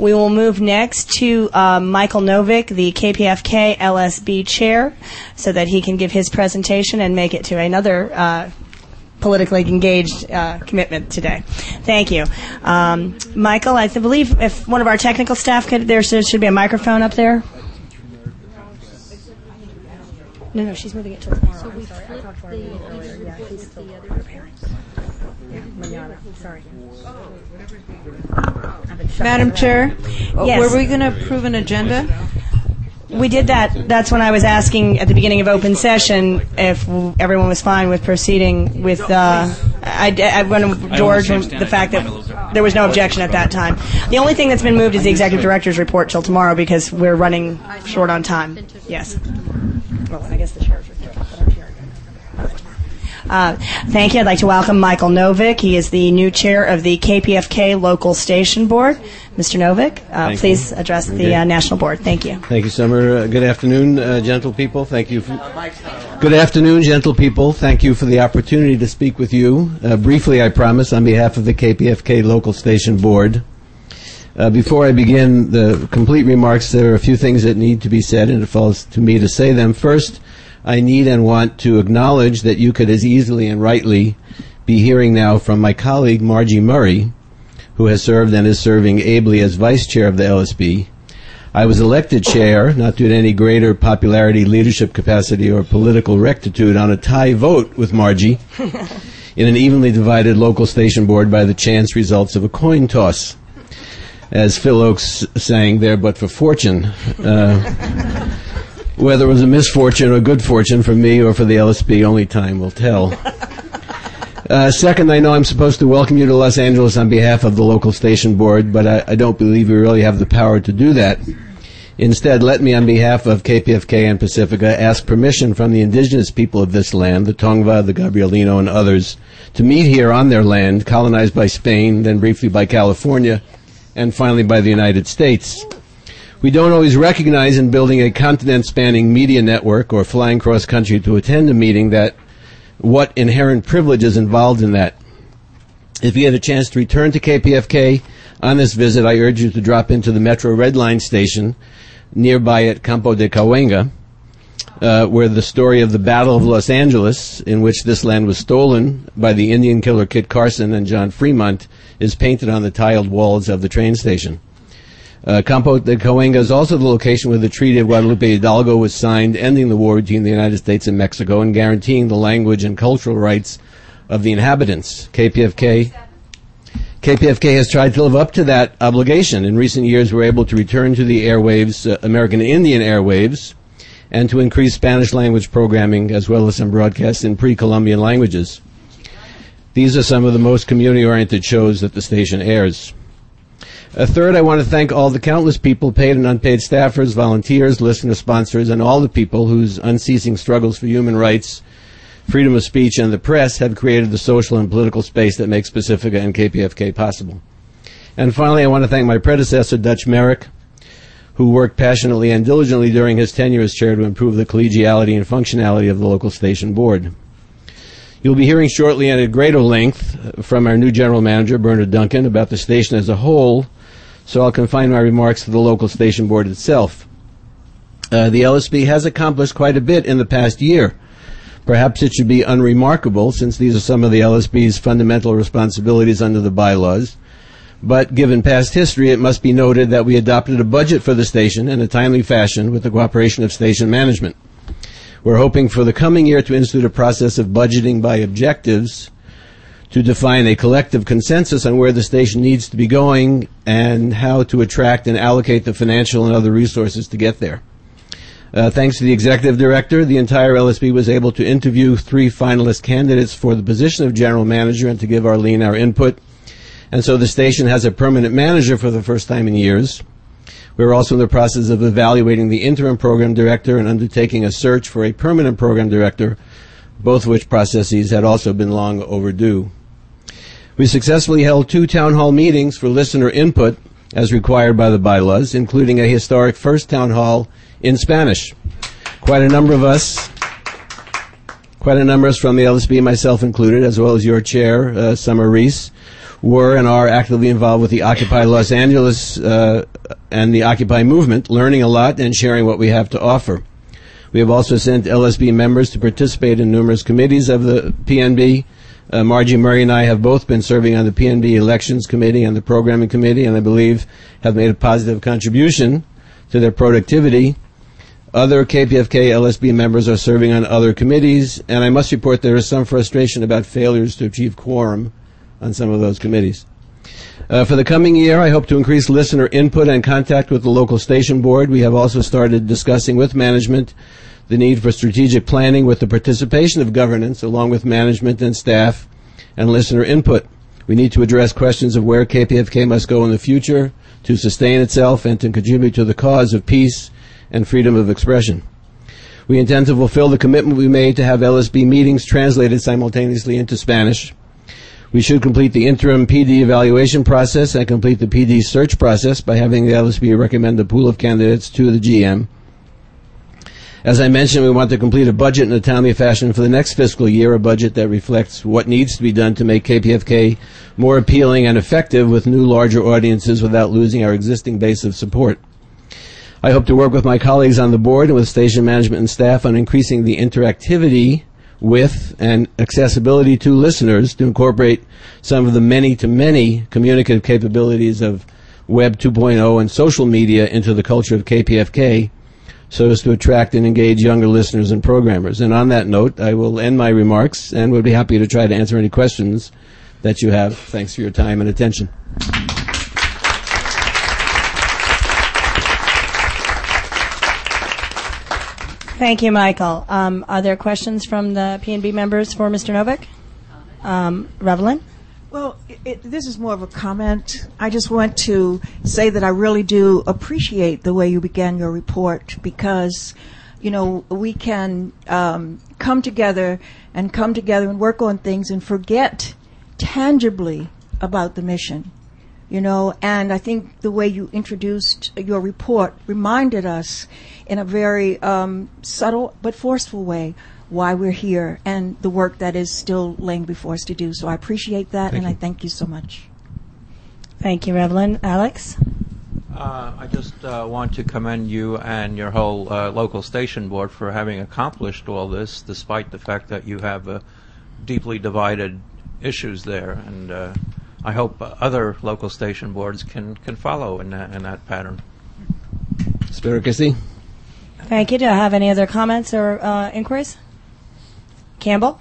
We will move next to Michael Novick, the KPFK LSB chair, so that he can give his presentation and make it to another politically engaged commitment today. Thank you. Michael, I believe if one of our technical staff could, there should be a microphone up there. No, she's moving it till tomorrow. So we sorry, I talked to her earlier. Yeah, he's still preparing. Yeah, manana. Sorry. Madam Chair, yes. Were we going to approve an agenda? We did that. That's when I was asking at the beginning of open session if everyone was fine with proceeding with. I went to George the fact that there was no objection at that time. The only thing that's been moved is the executive director's report till tomorrow because we're running short on time. Yes. Well, I guess the chair's report. Thank you. I'd like to welcome Michael Novick. He is the new chair of the KPFK Local Station Board. Mr. Novick, please address the National Board. Thank you. Thank you, Summer. Good afternoon, gentle people. Thank you. Good afternoon, gentle people. Thank you for the opportunity to speak with you. Briefly, I promise, on behalf of the KPFK Local Station Board. Before I begin the complete remarks, there are a few things that need to be said, and it falls to me to say them. First, I need and want to acknowledge that you could as easily and rightly be hearing now from my colleague Margie Murray, who has served and is serving ably as vice chair of the LSB. I was elected chair, not due to any greater popularity, leadership capacity, or political rectitude, on a tie vote with Margie in an evenly divided local station board by the chance results of a coin toss. As Phil Oakes sang there, but for fortune. Whether it was a misfortune or good fortune for me or for the LSB, only time will tell. Second, I know I'm supposed to welcome you to Los Angeles on behalf of the local station board, but I don't believe we really have the power to do that. Instead, let me, on behalf of KPFK and Pacifica, ask permission from the indigenous people of this land, the Tongva, the Gabrielino, and others, to meet here on their land, colonized by Spain, then briefly by California, and finally by the United States. We don't always recognize in building a continent-spanning media network or flying cross-country to attend a meeting that what inherent privilege is involved in that. If you had a chance to return to KPFK on this visit, I urge you to drop into the Metro Red Line station nearby at Campo de Cahuenga, where the story of the Battle of Los Angeles, in which this land was stolen by the Indian killer Kit Carson and John Fremont, is painted on the tiled walls of the train station. Campo de Cahuenga is also the location where the Treaty of Guadalupe Hidalgo was signed, ending the war between the United States and Mexico and guaranteeing the language and cultural rights of the inhabitants. KPFK has tried to live up to that obligation. In recent years, we're able to return to the airwaves, American Indian airwaves, and to increase Spanish language programming as well as some broadcasts in pre-Columbian languages. These are some of the most community-oriented shows that the station airs. Third, I want to thank all the countless people, paid and unpaid staffers, volunteers, listener sponsors, and all the people whose unceasing struggles for human rights, freedom of speech, and the press have created the social and political space that makes Pacifica and KPFK possible. And finally, I want to thank my predecessor, Dutch Merrick, who worked passionately and diligently during his tenure as chair to improve the collegiality and functionality of the local station board. You'll be hearing shortly and at greater length from our new general manager, Bernard Duncan, about the station as a whole, so I'll confine my remarks to the local station board itself. The LSB has accomplished quite a bit in the past year. Perhaps it should be unremarkable, since these are some of the LSB's fundamental responsibilities under the bylaws. But given past history, it must be noted that we adopted a budget for the station in a timely fashion with the cooperation of station management. We're hoping for the coming year to institute a process of budgeting by objectives to define a collective consensus on where the station needs to be going and how to attract and allocate the financial and other resources to get there. Thanks to the executive director, the entire LSB was able to interview 3 finalist candidates for the position of general manager and to give Arlene our input. And so the station has a permanent manager for the first time in years. We're also in the process of evaluating the interim program director and undertaking a search for a permanent program director, both of which processes had also been long overdue. We successfully held 2 town hall meetings for listener input as required by the bylaws, including a historic first town hall in Spanish. Quite a number of us from the LSB, myself included, as well as your chair, Summer Reese, were and are actively involved with the Occupy Los Angeles and the Occupy movement, learning a lot and sharing what we have to offer. We have also sent LSB members to participate in numerous committees of the PNB. Margie Murray and I have both been serving on the PNB Elections Committee and the Programming Committee, and I believe have made a positive contribution to their productivity. Other KPFK LSB members are serving on other committees, and I must report there is some frustration about failures to achieve quorum on some of those committees. For the coming year, I hope to increase listener input and contact with the local station board. We have also started discussing with management the need for strategic planning with the participation of governance, along with management and staff, and listener input. We need to address questions of where KPFK must go in the future to sustain itself and to contribute to the cause of peace and freedom of expression. We intend to fulfill the commitment we made to have LSB meetings translated simultaneously into Spanish. We should complete the interim PD evaluation process and complete the PD search process by having the LSB recommend a pool of candidates to the GM. As I mentioned, we want to complete a budget in a timely fashion for the next fiscal year, a budget that reflects what needs to be done to make KPFK more appealing and effective with new, larger audiences without losing our existing base of support. I hope to work with my colleagues on the board and with station management and staff on increasing the interactivity with and accessibility to listeners to incorporate some of the many-to-many communicative capabilities of Web 2.0 and social media into the culture of KPFK so as to attract and engage younger listeners and programmers. And on that note, I will end my remarks and would be happy to try to answer any questions that you have. Thanks for your time and attention. Thank you, Michael. Are there questions from the PNB members for Mr. Novick? Revelyn? Well, this is more of a comment. I just want to say that I really do appreciate the way you began your report because, we can come together and work on things and forget tangibly about the mission. And I think the way you introduced your report reminded us in a very subtle but forceful way why we're here and the work that is still laying before us to do. So I appreciate that, and I thank you so much. Thank you, Revelyn. Alex? I just want to commend you and your whole local station board for having accomplished all this, despite the fact that you have deeply divided issues there. And I hope other local station boards can follow in that pattern. Spiricusy? Thank you. Do I have any other comments or inquiries? Campbell?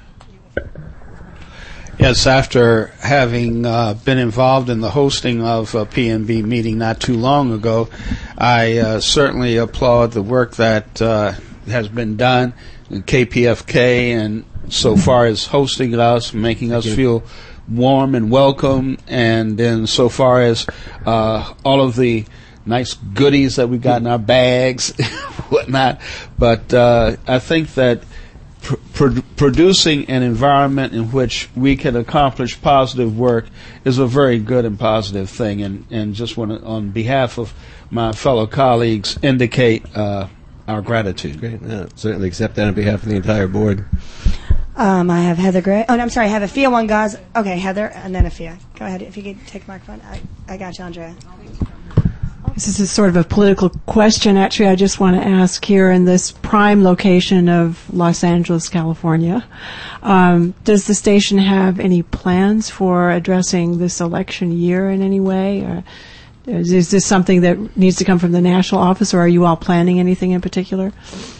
Yes, after having been involved in the hosting of a PNB meeting not too long ago, I certainly applaud the work that has been done in KPFK and so far as hosting us, making us feel warm and welcome, and then so far as all of the nice goodies that we got in our bags, whatnot. But I think that producing an environment in which we can accomplish positive work is a very good and positive thing, and just want to, on behalf of my fellow colleagues, indicate our gratitude. Great. Certainly accept that on behalf of the entire board. I have Heather Gray. Oh, no, I'm sorry. I have Afia Wangaza. Okay, Heather, and then Afia. Go ahead. If you could take the microphone. I got you, Andrea. This is sort of a political question. Actually, I just want to ask here in this prime location of Los Angeles, California, does the station have any plans for addressing this election year in any way? Or is this something that needs to come from the national office, or are you all planning anything in particular?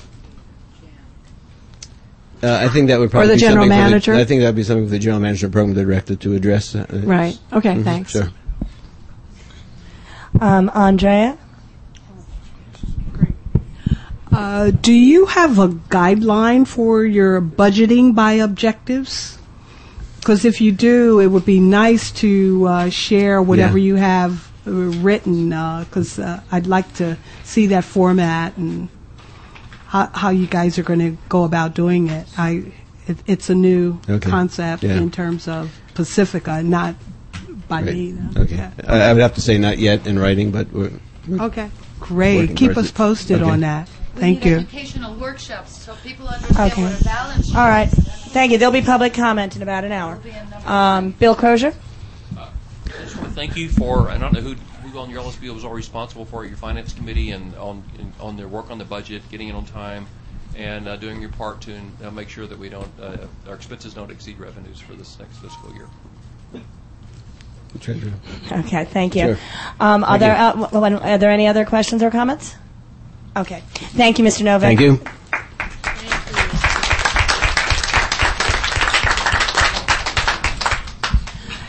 I think that would probably or the be general something manager. I think that would be something for the general manager program director to address. Right. Okay. Thanks. Sure. Andrea? Do you have a guideline for your budgeting by objectives? Because if you do, it would be nice to share whatever you have written, because I'd like to see that format and how you guys are going to go about doing it. It's a new concept in terms of Pacifica, not by me. Okay. Yeah. I would have to say not yet in writing, but we're okay. Great. Keep us posted on that. Thank you. Educational workshops so people understand what a balance sheet is. All right. Thank you. There'll be public comment in about an hour. Bill Crozier? thank you for, I don't know who on your LSB was all responsible for it, your finance committee, and on their work on the budget, getting it on time, and doing your part to make sure that we don't our expenses don't exceed revenues for this next fiscal year. Treasurer. Okay, thank you. Sure. Are there any other questions or comments? Okay. Thank you, Mr. Novak. Thank you.